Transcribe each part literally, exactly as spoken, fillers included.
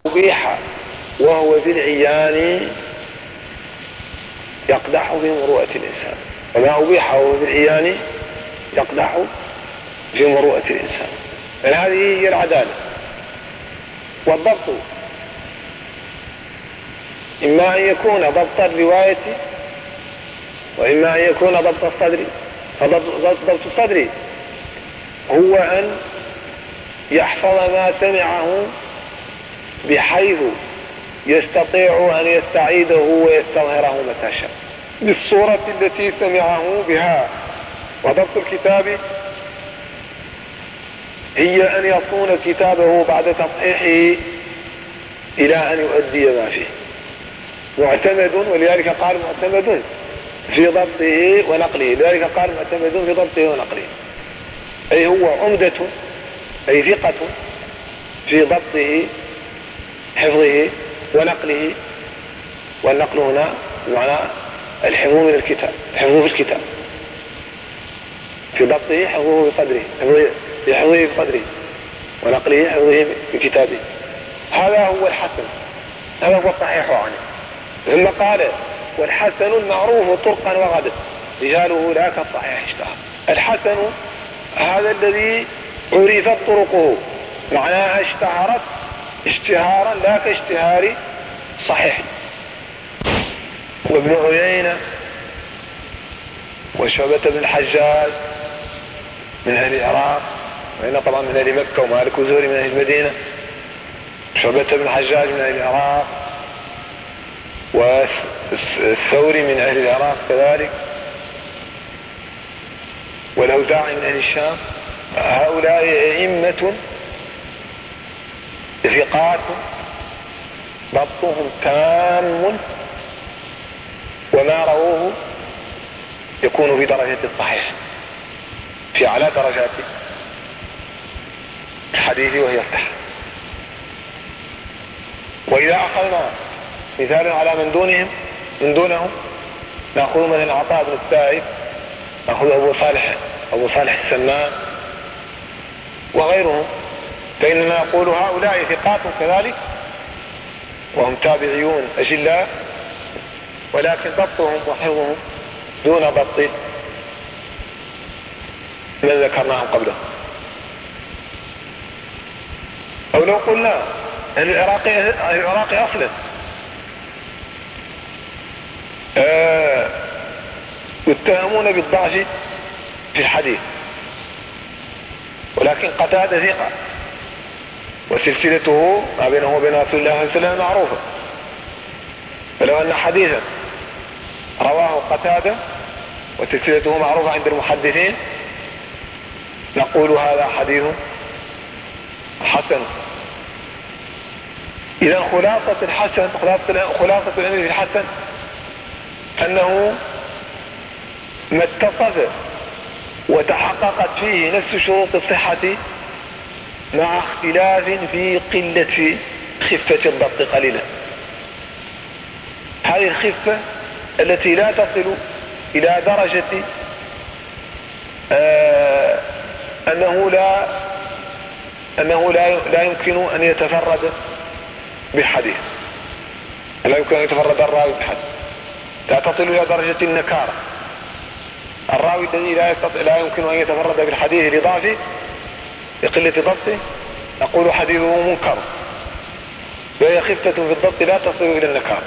أبيح وهو في العيان يقدح في مروءة الإنسان، وما أبيح وهو في العيان يقدح في مروءة الإنسان. فهذه هي العدالة. والضبط إما أن يكون ضبط الرواية وإما أن يكون ضبط الصدر. فضبط الصدر هو أن يحفظ ما سمعه بحيث يستطيع أن يستعيده ويستظهره متى شاء بالصورة التي سمعه بها. وضبط الكتاب هي أن يصون كتابه بعد تصحيحه إلى أن يؤدي ما فيه. معتمد، ولذلك قال معتمد في ضبطه ونقله، لذلك قال معتمد في ضبطه ونقله، أي هو عمدة، أي ثقة في ضبطه حفظه ونقله. والنقل هنا بمعنى الحفظ من الكتاب، حفظه في الكتاب، في ضبطه حفظه بقدره، حفظه بقدره، ونقله حفظه بكتابه. هذا هو الحسن، هذا هو الصحيح عنه. ثم قال والحسن المعروف طرقا وغدا رجاله لا كالصحيح اشتهر. الحسن هذا الذي عرفت طرقه، معناها اشتهرت اشتهارا لا كاشتهار صحيح. وابن عيينة وشعبة بن الحجاج من أهل العراق، وهنا طبعا من أهل مكة، ومالك وزهري من أهل المدينة. شعبة بن الحجاج من أهل العراق، والثوري من أهل العراق كذلك، والأوزاعي من أهل الشام. هؤلاء أئمة ثقات ضبطهم تام، وما رووه يكون في درجة الصحيح، في أعلى درجات الحديث وهي الصحة. وإذا أخذنا مثال على من دونهم من دونهم نأخذ مثلا عطاء بن السائب، نأخذ أبو صالح أبو صالح السمان وغيرهم، فإننا نقول هؤلاء ثقات كذلك وهم تابعيون أجلاء، ولكن ضبطهم وحفظهم دون ضبط من ذكرناهم قبله. أو لو قلنا أن العراقي, العراقي أصلا آه يتهمون بالضعف في الحديث، ولكن قتادة ثقة، وسلسلته ما بينه وبين رسول الله صلى الله عليه وسلم معروفة. فلو أن حديثا رواه قتادة وسلسلته معروفة عند المحدثين نقول هذا حديث حسن. إذا خلاصة الحسن خلاصة الأمر في الحسن أنه ما اتصف وتحققت فيه نفس شروط الصحة مع اختلاف في قلة خفة الضبط قليلا. هذه الخفة التي لا تصل إلى درجة آه أنه لا أنه لا لا يمكن أن يتفرد بالحديث، لا يمكن أن يتفرد الراوي بالحديث، لا تصل إلى درجة النكارة. الراوي الذي لا يستطيع لا يمكن أن يتفرد بالحديث لضعفه لقلة ضبطه نقول حديثه منكر، وهي خفة في الضبط لا تصل إلى النكارة.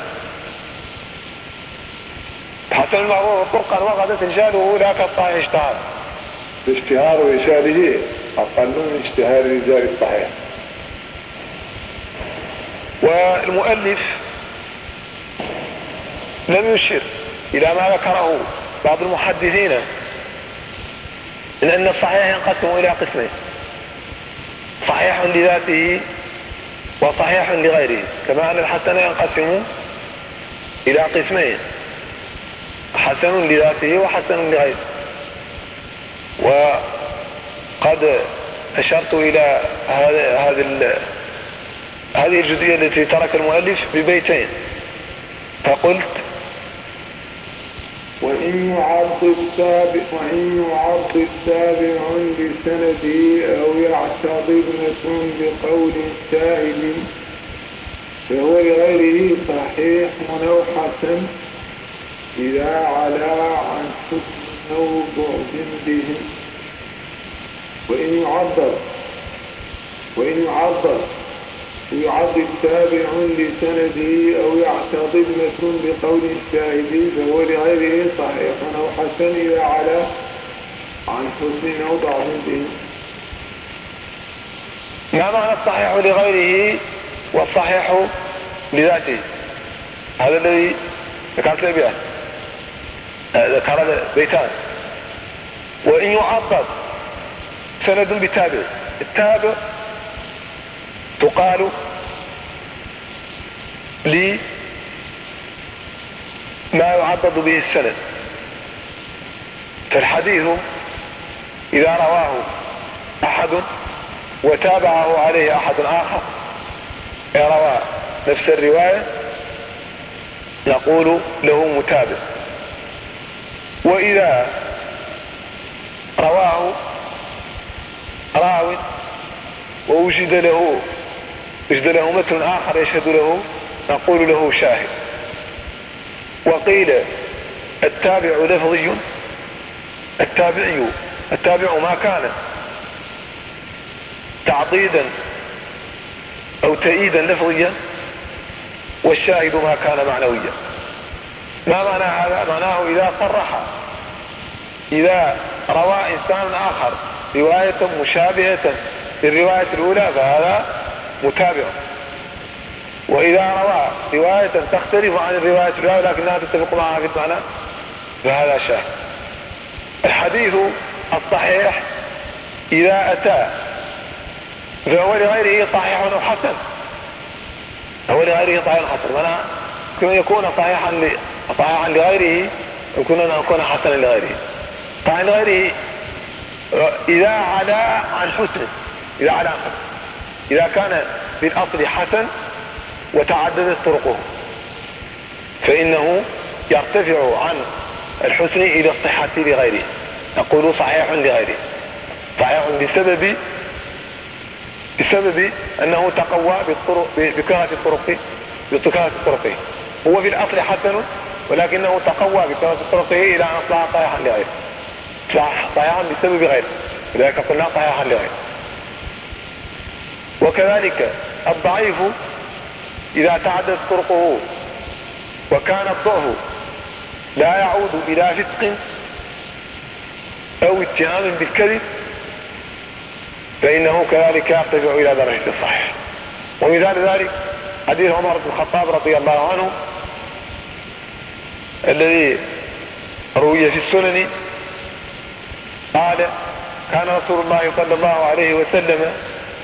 حسن المعروف طرقا وغدا رجاله لا كالصحيح اشتهر. اشتهار رجاله أقل من اشتهار رجال الصحيح. والمؤلف لم يشر إلى ما ذكره بعض المحدثين من أن الصحيح ينقسم إلى قسمين: صحيح لذاته وصحيح لغيره، كما أن الحسن ينقسم إلى قسمين: حسن لذاته وحسن لغيره. وقد أشرت إلى هذه هذه الجزئية التي ترك المؤلف ببيتين، فقلت: وإن يعرض التابع وإن يعرض التابع لسنده أو يعتضد بقول سائل فهو لغيره صحيح أو حسن إذا علا عن حسن أو بعد به. وإن يعبر وإن يعبر ويعد تابع لسنده أو يعتضد مثل بقول الشاهد فهو لغيره صحيح أو حسن إذا علا عن حسن أو ضعف به. ما معنى الصحيح لغيره والصحيح لذاته؟ هذا الذي ذكرت لي بها ذكر بيتان. وإن يعبر سند بتابع، التابع تقال لي ما يعبد به السند. فالحديث إذا رواه أحد وتابعه عليه أحد آخر روى نفس الرواية نقول له متابع. وإذا رواه راو ووجد له وجد له متن آخر يشهد له نقول له شاهد. وقيل التابع لفظي، التابعي التابع ما كان تعضيدا أو تأييدا لفظيا، والشاهد ما كان معنويا. ما معنى هذا؟ معناه إذا صرح إذا روى إنسان آخر رواية مشابهة للرواية الأولى فهذا متابع، وإذا روى رواية تختلف عن الرواية الأولى لكنها تتفق معها في المعنى فهذا شاهد. الحديث الصحيح إذا أتى فهو لغيره صحيح أو حسن، هو لغيره صحيح حسن. معنى كما يكون صحيحا صحيحا لغيره يكون أن يكون حسنا لغيره. صحيح لغيره إذا علا عن حسن، إذا علا عن حسن، إذا كان في الأصل حسن وتعددت طرقه فإنه يرتفع عن الحسن إلى الصحة لغيره، نقول صحيح لغيره. صحيح بسبب بسبب أنه تقوى بالطرق بكثرة الطرق بكثرة طرقه. هو في الأصل حسن ولكنه تقوى بكثرة طرقه إلى أن أصبح صحيحا لغيره، صحيحا بسبب غيره، لذلك قلنا صحيحا لغيره. وكذلك الضعيف إذا تعددت طرقه وكان الضعف لا يعود إلى فسق أو اتهام بالكذب فإنه كذلك يرتفع إلى درجة الصحيح. ومثال ذلك حديث عمر بن الخطاب رضي الله عنه الذي روي في السنن قال كان رسول الله صلى الله عليه وسلم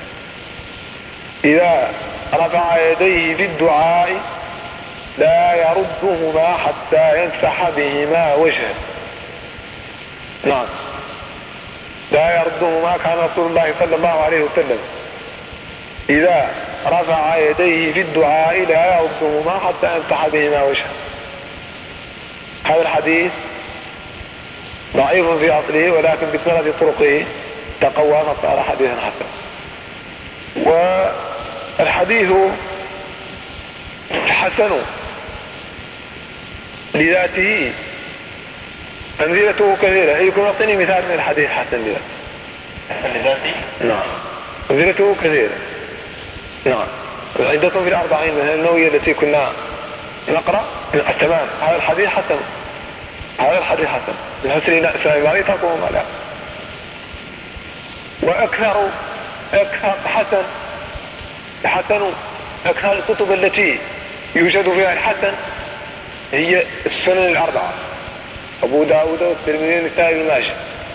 إذا رفع يديه في الدعاء لا يردهما حتى يمسح بهما وجهه. نعم، لا يردهما. كان رسول الله صلى الله عليه وسلم إذا رفع يديه في الدعاء لا يردهما حتى يمسح بهما وجهه. هذا الحديث ضعيف في أصله ولكن بكثرة طرقه تقوى فصار حديثا حسنا. والحديث الحسن لذاته أمثلته كثيرة. أيكم أعطيني مثال من الحديث حسن لذاته؟ نعم، أمثلته كثيرة. نعم، عندكم في الأربعين من النووية التي كنا نقرأ تمام. هذا الحديث حسن، هذا الحديث حسن الحسن سامي تقوم لا. وأكثر أكثر حسن حسن أكثر الكتب التي يوجد فيها الحسن هي السنن الأربعة، أبو داود والترمذي والنسائي بن ماجه.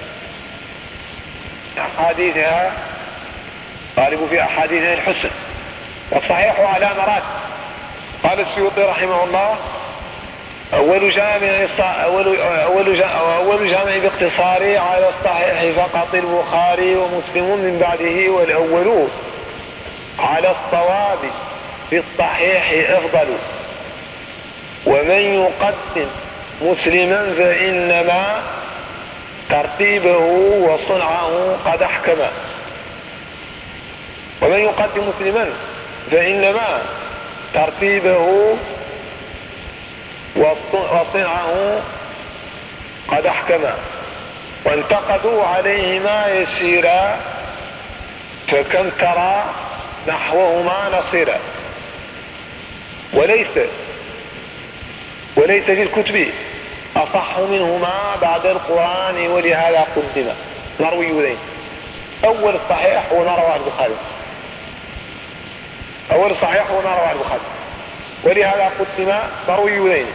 أحاديثها غالب في أحاديثها الحسن، والصحيح على مراتب. قال السيوطي رحمه الله أول جامع أول أول أول جامع باختصار على الصحيح فقط البخاري ومسلم من بعده، والأول على الصواب في الصحيح أفضل، ومن يقدم مسلما فإنما ترتيبه وصنعه قد أحكم. ومن يقدم مسلما فإنما ترتيبه وصنعه قد احكما، وانتقدوا عليهما يسيرا، فكم ترى نحوهما نصيرا. وليس وليس في الكتب أصح منهما بعد القرآن، ولهذا قدم مرويين. أول الصحيح هو ما رواه البخاري، أول الصحيح هو ما رواه البخاري، ولهذا قدم مرويين.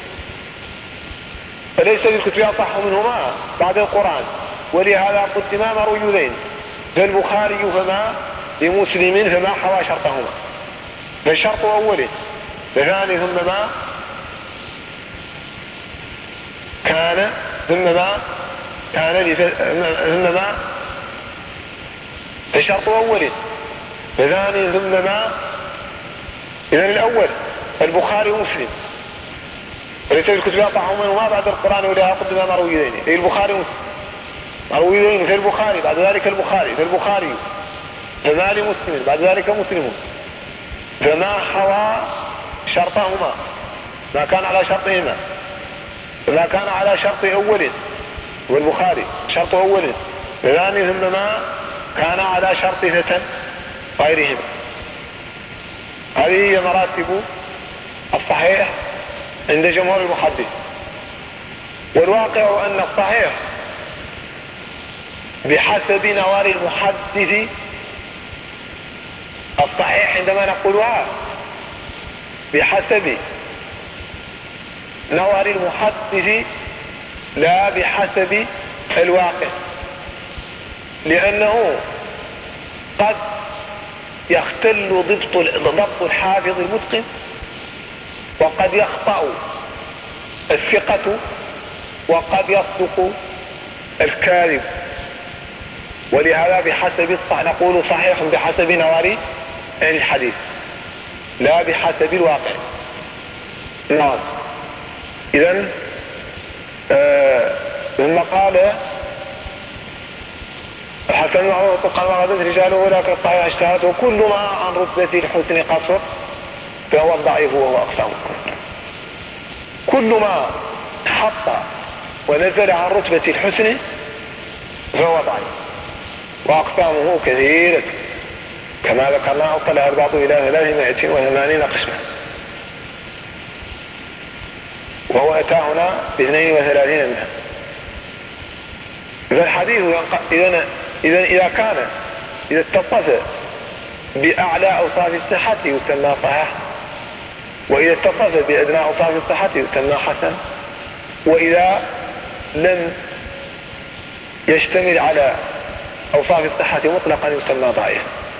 فليس في الكتب أصح منهما بعد القرآن، ولهذا قدم مرويين. فالبخاري فما لمسلم فما حوى شرطهما، فالشرط أوله، فثاني ثم ما كان ثم ما كان ثم ما فالشرط أوله، فثاني ثم ما. إذن الأول البخاري ومسلم، وليس في الكتب أصح منهما بعد القرآن، ولهذا قدم مرويين. أي البخاري ومسلم مرويين، في البخاري بعد ذلك البخاري، في البخاري فما لمسلم بعد ذلك مسلم، فما حوى شرطهما، ما كان على شرطهما، فما كان على شرط أول والبخاري شرط أول، فثاني ثم ما كان على شرط فتن غيرهم. هذه هي مراتب الصحيح عند جمهور المحدث. والواقع أن الصحيح بحسب نوار المحدث، الصحيح عندما نقولها بحسب نوار المحدث لا بحسب الواقع، لأنه قد يختل ضبط ضبط الحافظ المتقن، وقد يخطأ الثقة، وقد يصدق الكاذب. ولهذا بحسب نقول صحيح بحسب نوار الحديث لا بحسب الواقع. نعم. إذن آه ثم قال الحسن معروف قال وغدت رجاله لكن الصحيح اشتهرت، وكل ما عن رتبة الحسن قصر فهو الضعيف وهو أقسامه. كل ما حط ونزل عن رتبة الحسن فهو ضعيف، وأقسامه كثيرة كما ذكرنا، وطلع البعض إلى ثلاثمائة وثمانين قسما، وهو أتى هنا باثنين وثلاثين منها. إذا الحديث إذا إذا إذا كان إذا اتصف بأعلى أوصاف الصحة يسمى صحيح، وإذا اتصف بأدنى أوصاف الصحة يسمى حسن، وإذا لم يشتمل على أوصاف الصحة مطلقا يسمى ضعيف.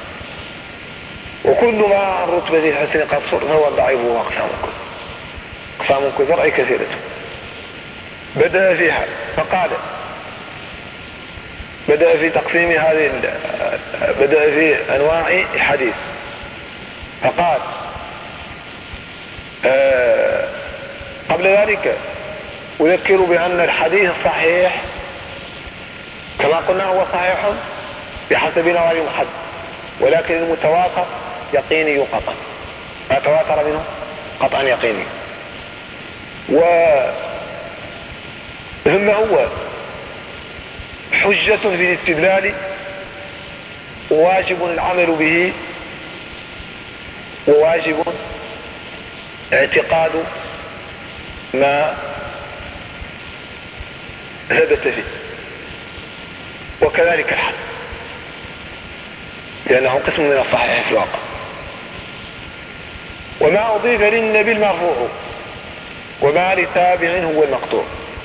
وكل ما عن رتبة الحسن قصر فهو ضعيف وأقسام كثر، أقسام كثر أي كثيرة. بدأ فيها فقال بدأ في تقسيم هذه بدأ في أنواع الحديث فقال آه قبل ذلك أذكر بأن الحديث الصحيح كما قلنا هو صحيح بحسب نوع المحدث، ولكن المتواتر يقيني قطعا، ما تواتر منه قطعا يقيني. ثم هو حجة في الاستدلال، وواجب العمل به، وواجب اعتقاد ما ثبت فيه، وكذلك الحد، لأنه قسم من الصحيح في الواقع. وما أضيف للنبي المرفوع، وما لتابع هو المقطوع.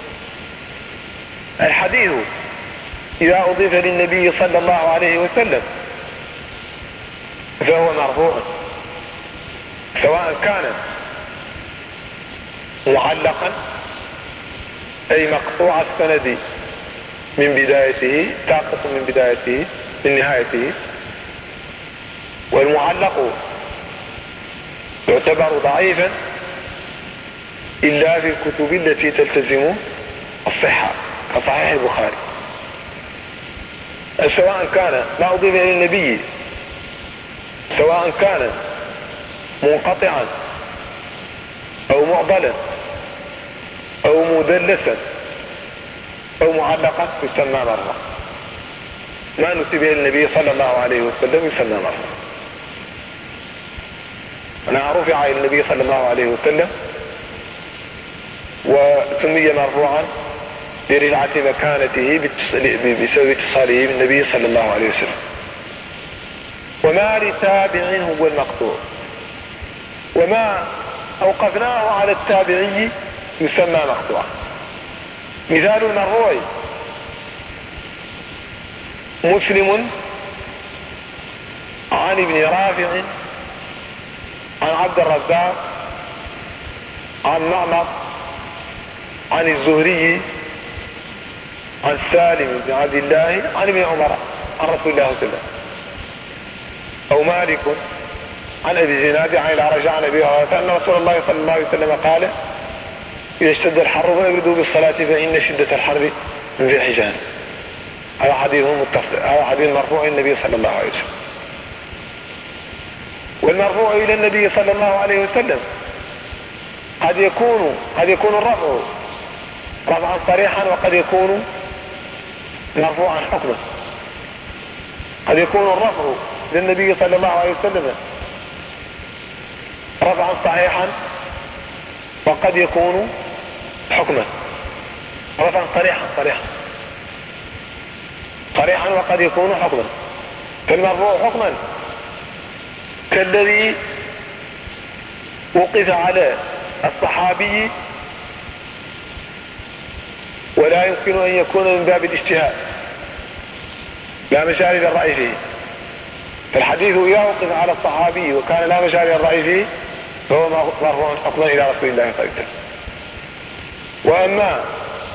الحديث إذا أضيف للنبي صلى الله عليه وسلم فهو مرفوع، سواء كان معلقا أي مقطوع السند من بدايته، ساقط من بدايته من نهايته. والمعلق يعتبر ضعيفا إلا في الكتب التي تلتزم الصحة كصحيح البخاري، سواء كان ما أضيف إلى النبي، سواء كان منقطعا أو معضلا أو مدلسا أو معلقا يسمى مرفوعا. ما نسب إلى النبي صلى الله عليه وسلم يسمى مرفوعا. أنا رفع إلى النبي صلى الله عليه وسلم وسمي مرفوعا لرفعة مكانته بسبب اتصاله بالنبي صلى الله عليه وسلم. وما لتابع هو المقطوع، وما أوقفناه على التابعي يسمى مقطوعا. مثال المرفوع: مسلم عن ابن رافع عن عبد الرزاق عن معمر عن الزهري عن سالم بن عبد الله عن ابن عمر عن رسول الله صلى الله عليه وسلم. أو مالك عن أبي زناد عن الأعرج عن أبي هريرة أن رسول الله صلى الله عليه وسلم قال: إذا اشتد الحر فابردوا بالصلاة فإن شدة الحر من ذي الحجان. هذا حديث متصل، هذا حديث مرفوع النبي صلى الله عليه وسلم. والمرفوع إلى النبي صلى الله عليه وسلم قد يكون قد يكون الرفع رفعا صريحا، وقد يكون مرفوعا حكما. قد يكون الرفع للنبي صلى الله عليه وسلم رفعا صحيحا، وقد يكون حكما رفعا صريحا صريحا صريحا وقد يكون حكما. فالمرفوع حكما كالذي وقف على الصحابي ولا يمكن أن يكون من باب الاجتهاد، لا مجال للرأي فيه. فالحديث إذا وقف على الصحابي وكان لا مجال للرأي فيه فهو مرفوع حكما إلى رسول الله صلى الله عليه وسلم. وأما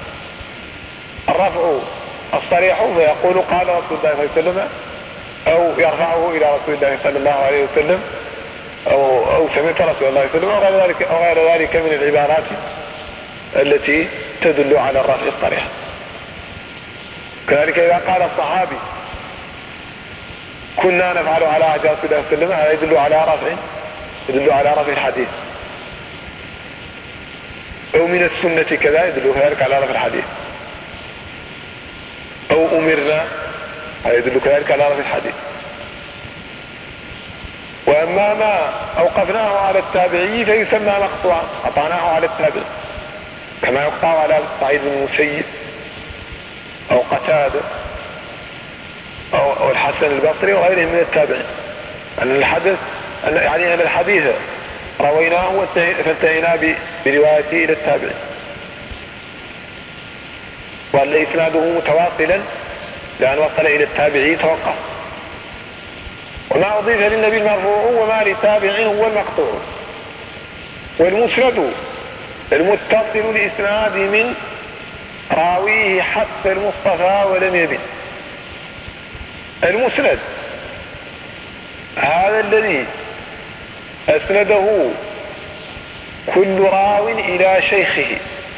الرفع الصريح فيقول قال رسول الله صلى الله عليه وسلم، أو يرفعه إلى رسول الله صلى الله عليه وسلم، أو, أو سمعت رسول الله صلى الله عليه وسلم، وغير ذلك, وغير ذلك من العبارات التي تدل على الرفع الصريح. كذلك إذا قال الصحابي كنا نفعل على عهد رسول الله صلى الله عليه وسلم، هذا يدل على رفع يدل على رفع الحديث. أو من السنة كذا يدل كذلك على رفع الحديث. أو أمرنا هذا يدل كذلك على رفع الحديث. وأما ما أوقفناه على التابعي فيسمى مقطوعا، قطعناه على التابع، كما يقطع على سعيد بن المسيب أو قتادة أو, أو الحسن البصري وغيرهم من التابعين. أن الحدث أن يعني أن الحديث رويناه فانتهينا بروايته إلى التابعين، وأن إسناده متواصلا لأن وصل إلى التابعي توقف. وما أضيف للنبي المرفوع وما لتابع هو المقطوع. والمسند المتصل الإسناد من راويه حتى المصطفى ولم يبن. المسند هذا الذي أسنده كل راو إلى شيخه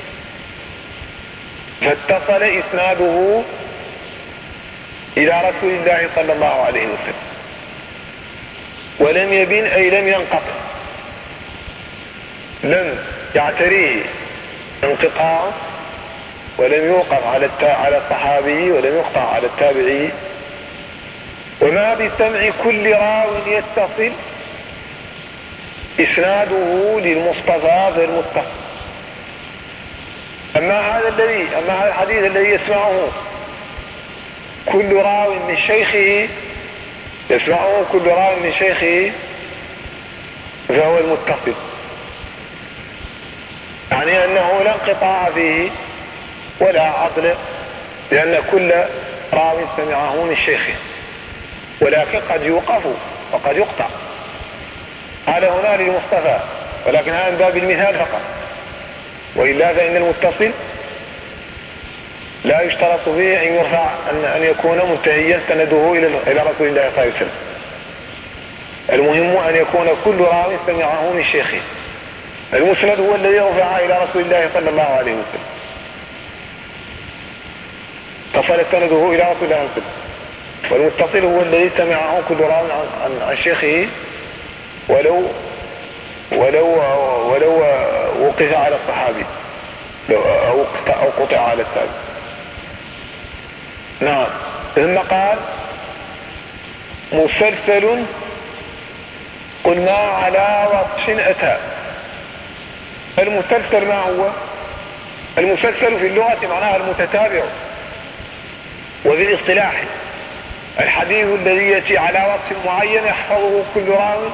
فاتصل إسناده إلى رسول الله صلى الله عليه وسلم ولم يبن أي لم ينقطع، لم يعتريه انقطاع، ولم يوقف على على الصحابي ولم يقطع على التابعي. وما بسمع كل راو يتصل إسناده للمصطفى غير متصل. أما هذا الذي أما هذا الحديث الذي يسمعه كل راو من شيخه يسمعه كل راو من شيخه فهو المتصل، يعني أنه لا انقطاع فيه ولا عضل، لأن كل راو سمعه من شيخه، ولكن قد يوقف وقد يقطع. قال هنا للمصطفى، ولكن هذا من باب المثال فقط، وإلا فإن المتصل لا يشترط فيه أن يرفع أن يكون منتهيا سنده إلى رسول الله صلى الله عليه وسلم. المهم أن يكون كل راوي سمعه من شيخه. المسند هو الذي رفع إلى رسول الله صلى الله عليه وسلم، تصل سنده إلى رسول الله صلى الله عليه وسلم. والمتصل هو الذي سمعه كل راوي عن, عن شيخه ولو ولو ولو وقف على الصحابي أو قطع على التابع. نعم. ثم قال مسلسل قلنا على وصف أتى. المسلسل ما هو؟ المسلسل في اللغة معناها المتتابع، وفي الاصطلاح الحديث الذي يأتي على وصف معين يحفظه كل راوي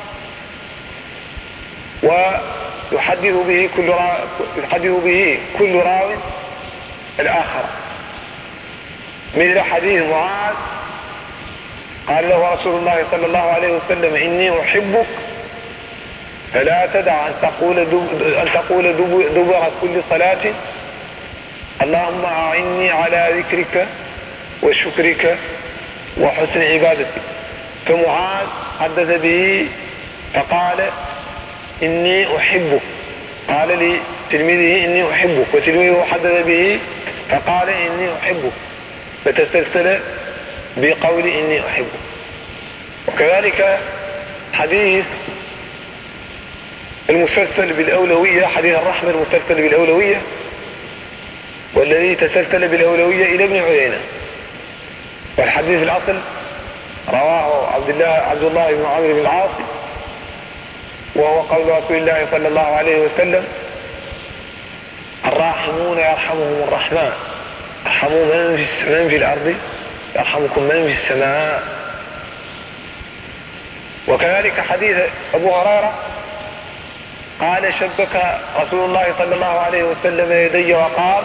ويحدث به كل راوي يحدث به كل راوي الآخر. مثل حديث معاذ قال له رسول الله صلى الله عليه وسلم إني أحبك فلا تدع أن تقول أن تقول دبر كل صلاة اللهم أعني على ذكرك وشكرك وحسن عبادتك. فمعاذ حدث به فقال إني أحبك، قال لتلميذه إني أحبك، وتلميذه حدث به فقال إني أحبك، فتسلسل بقول إني أحبك. وكذلك حديث المسلسل بالأولوية، حديث الرحمة المسلسل بالأولوية والذي تسلسل بالأولوية إلى ابن عيينة. والحديث الأصل رواه عبد الله عبد الله بن عمرو بن العاص، وهو قول رسول الله صلى الله عليه وسلم الراحمون يرحمهم الرحمن ارحموا من في من في الأرض يرحمكم من في السماء. وكذلك حديث أبو هريرة قال شبك رسول الله صلى الله عليه وسلم يدي وقال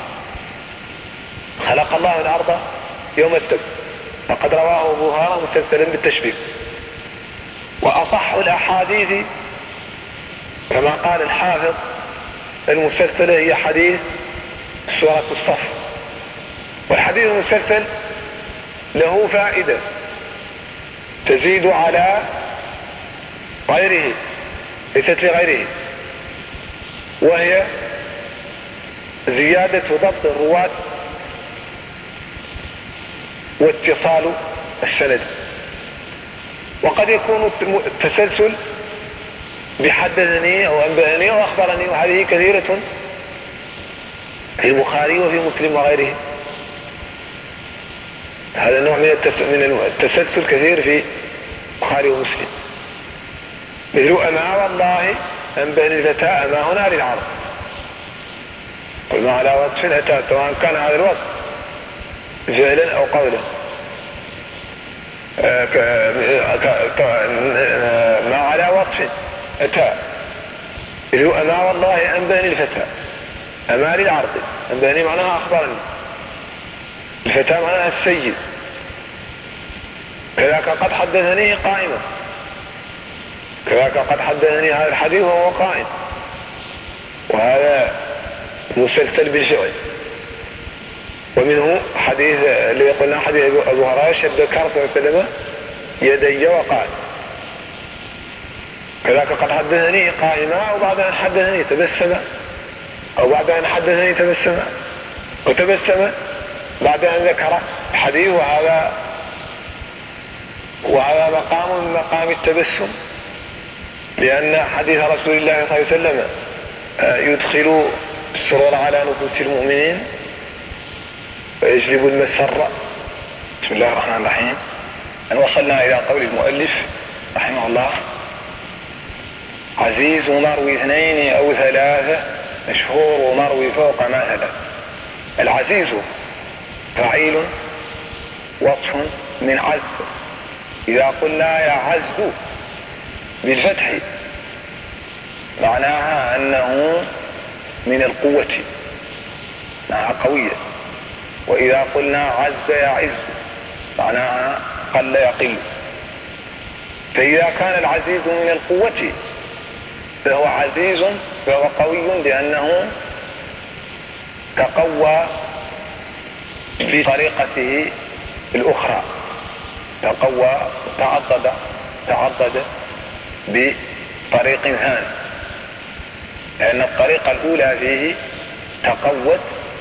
خلق الله الأرض يوم السبت، فقد رواه أبو هريرة مستسلا بالتشبيك. وأصح الأحاديث كما قال الحافظ المسلسلة هي حديث سورة الصف. والحديث المسلسل له فائدة تزيد على غيره ليست لغيره، وهي زيادة ضبط الرواة واتصال السند. وقد يكون التسلسل بحدثني أو أنبأني أو أخبرني، وهذه كثيرة في البخاري وفي مسلم وغيره. هذا النوع من التسلسل كثير في البخاري ومسلم، مثل أما والله أنبأني الفتى أما هنا للعرض، قلنا على وصف أتى سواء كان هذا الوصف فعلا أو قولا. ما على وصف أتى مثل أما والله أنبأني الفتى أما للعرض، أنبأني معناها أخبرني، الفتى معناها السيد. كذلك قد حدثني قائمة، كذلك قد حدثني هذا الحديث وهو قائم، وهذا مسلسل بالفعل. ومنه حديث اللي قلنا حديث أبو هريرة شبك رسول الله صلى الله عليه وسلم يدي وقال، كذلك قد حدثني قائما، وبعد أن حدثني تبسم، أو بعد أن حدثني تبسم وتبسم بعد أن ذكر الحديث. وهذا وهذا مقام من مقام التبسم، لأن حديث رسول الله صلى الله عليه وسلم يدخل السرور على نفوس المؤمنين ويجلب المسرة. بسم الله الرحمن الرحيم. أن وصلنا إلى قول المؤلف رحمه الله: عزيز مروي اثنين أو ثلاثة، مشهور مروي فوق ما ثلاث. العزيز فعيل وصف من عز. إذا قلنا يعز بالفتح معناها أنه من القوة، معناها قوية. وإذا قلنا عز يعز معناها قل يقل. فإذا كان العزيز من القوة فهو عزيز، فهو قوي لأنه تقوى بطريقته الأخرى، تقوى تعضد تعضد بطريق ثاني، لأن الطريقة الأولى فيه تقوت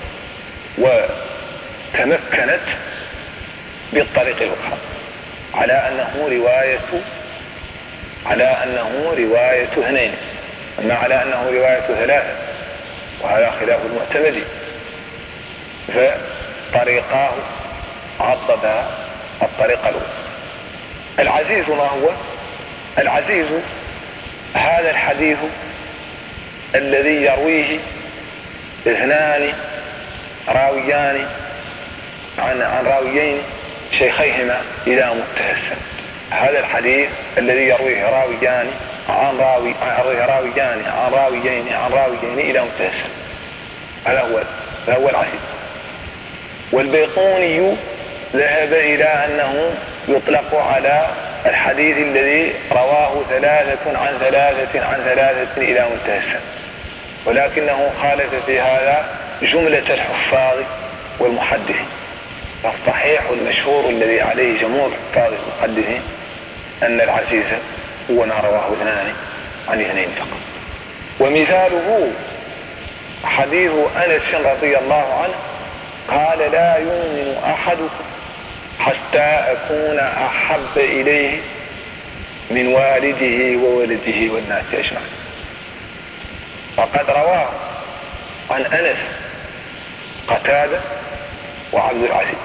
وتمكنت بالطريق الأخرى، على أنه رواية على أنه رواية اثنين، أما على أنه رواية ثلاثة، وهذا خلاف المعتمد. فطريقاه عضد الطريقة الأولى. العزيز ما هو؟ العزيز هذا الحديث الذي يرويه اثنان راويان عن عن راويين شيخيهما إلى منتهى السند. هذا الحديث الذي يرويه راويان عن راوي عن راويان عن راويين عن راويين إلى منتهى السند، هذا هو هذا هو العزيز. والبيقوني ذهب إلى أنه يطلق على الحديث الذي رواه ثلاثة عن ثلاثة عن ثلاثة إلى منتهى السند، ولكنه خالف في هذا جملة الحفاظ والمحدثين. فالصحيح المشهور الذي عليه جمهور الحفاظ والمحدثين أن العزيز هو ما رواه اثنان عن اثنين فقط. ومثاله حديث أنس رضي الله عنه قال: لا يؤمن أحدكم حتى أكون أحب إليه من والده وولده والناس أجمعين. فقد رواه عن أنس قتادة وعبد العزيز،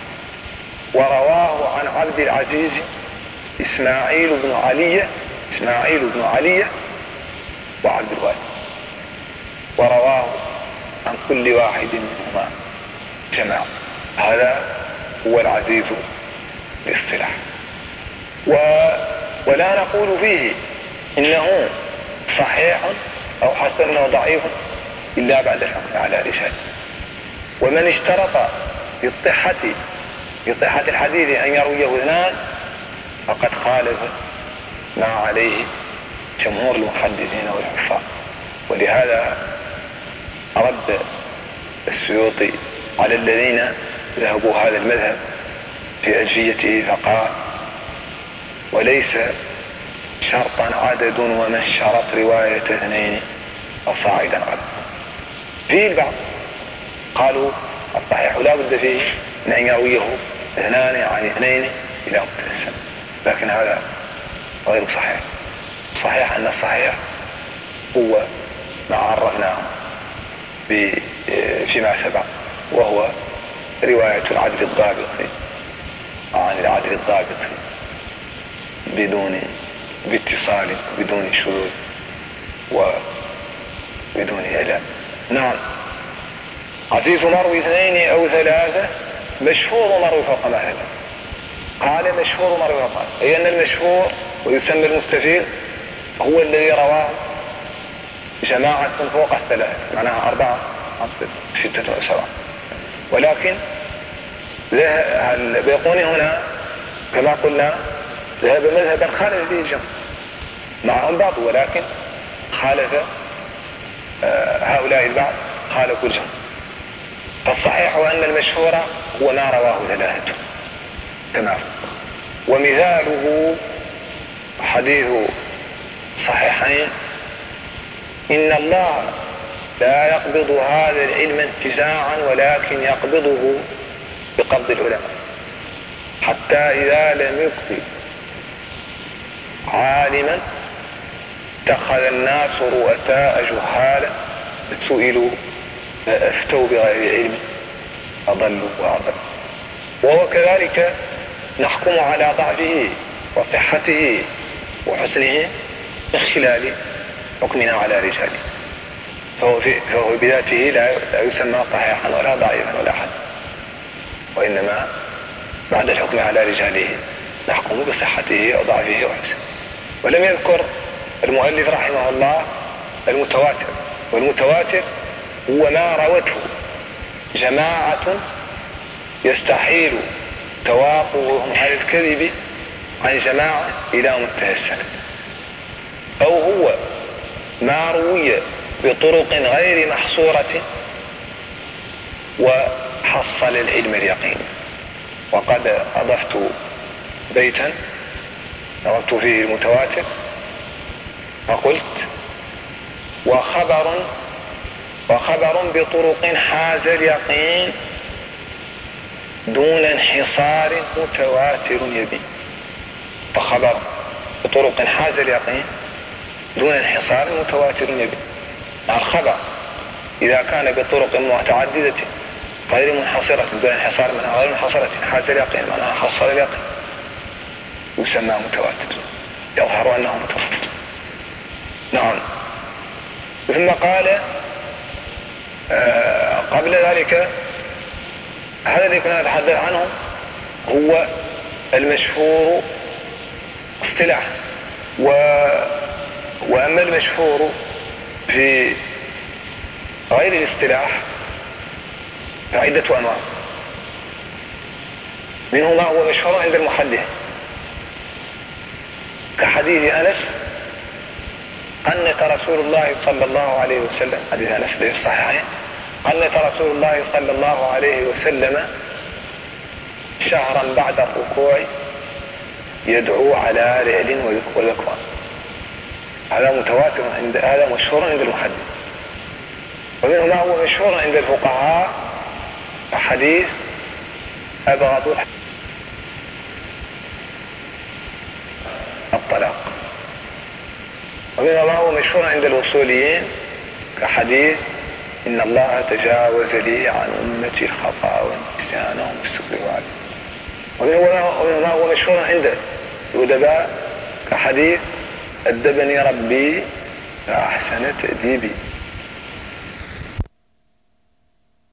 ورواه عن عبد العزيز إسماعيل بن علي إسماعيل بن علي وعبد الوالد، ورواه عن كل واحد منهما جماعة. هذا هو العزيز بالاصطلاح. و... ولا نقول فيه إنه صحيح أو حسن أو ضعيف إلا بعد الحكم على رجاله. ومن اشترط في الصحة في صحة الحديث أن يرويه اثنان فقد خالف ما عليه جمهور المحدثين والحفاظ. ولهذا رد السيوطي على الذين ذهبوا هذا المذهب في ألفيته فقال: وليس شرطا عدد ومن شرط رواية اثنين فصاعدا عدد. فيه البعض قالوا الصحيح لا بد فيه من أن يرويه اثنان عن اثنين إلى منتهى السند، لكن هذا غير صحيح. صحيح أن الصحيح هو ما عرفناه فيما سبق، وهو رواية العدل الضابط عن العدل الضابط بدون باتصال بدون شذوذ وبدون إعلام. نعم. عزيز مروي اثنين أو ثلاثة، مشهور مروي فوق ما هذا. قال مشهور مروي فوق، أي أن المشهور ويسمى المستفيض هو الذي رواه جماعة فوق الثلاثة، معناها أربعة ستة وسبعة. ولكن البيقوني هنا كما قلنا ذهب مذهبا خالف به الجمع، معهم بعض ولكن خالف هؤلاء البعض خالفوا الجمع. فالصحيح أن المشهور هو ما رواه ثلاثة تمام. ومثاله حديث صحيحين: إن الله لا يقبض هذا العلم انتزاعا ولكن يقبضه بقبض العلماء، حتى إذا لم يبق عالما اتخذ الناس رؤساء جهالا سئلوا فأفتوا بغير علم أضلوا وأضلوا. وهو كذلك نحكم على ضعفه وصحته وحسنه من خلال حكمنا على رجاله، فهو, فهو بذاته لا يسمى صحيحا ولا ضعيفا ولا حد، وإنما بعد الحكم على رجاله نحكم بصحته وضعفه وحسنه. ولم يذكر المؤلف رحمه الله المتواتر، والمتواتر هو ما روته جماعة يستحيل تواقعهم على الكذب عن جماعة إلى منتهى السند، أو هو ما روي بطرق غير محصورة وحصل العلم اليقين. وقد أضفت بيتا نظرت فيه المتواتر فقلت: وخبر وخبر بطرق حاز اليقين دون انحصار متواتر يبين. فخبر بطرق حاز اليقين دون انحصار متواتر به. الخبر إذا كان بطرق متعددة غير منحصرة دون انحصار منها غير منحصرة حاز اليقين معناها حصل اليقين يسمى متواتر، يظهر أنه متواتر. نعم. ثم قال آه قبل ذلك هذا الذي كنا نتحدث عنه هو المشهور اصطلاح، و... وأما المشهور في غير الاصطلاح فعدة أنواع، منه ما هو مشهور عند المحدث كحديث أنس قنت رسول الله صلى الله عليه وسلم، حديث أنس في الصحيحين، قنت رسول الله صلى الله عليه وسلم شهرا بعد الركوع يدعو على رعل وذكوان. هذا متواتر عند هذا مشهور عند المحدث. ومنه ما هو مشهور عند الفقهاء حديث أبغض الطلاق. ومنه ما هو مشهور عند الوصوليين كحديث إن الله تجاوز لي عن أمتي الخطأ والنسيان والسكر والعدل. ومنه ما هو مشهور عند الأدباء كحديث أدبني ربي فأحسن تأديبي.